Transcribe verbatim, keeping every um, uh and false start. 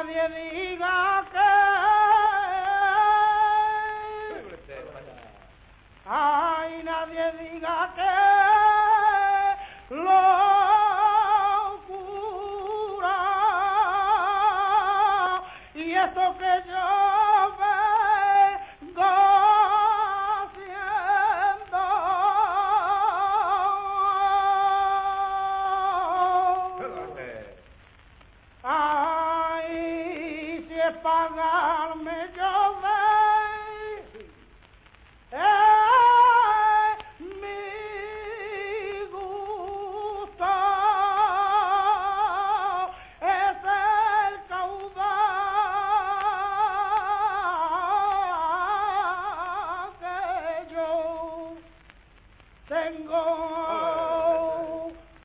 nadie diga que, ay, nadie diga que locura, y esto que yo vengo haciendo, ay, si es pagarme yo ve, eh, mi gusto es el caudal que yo tengo.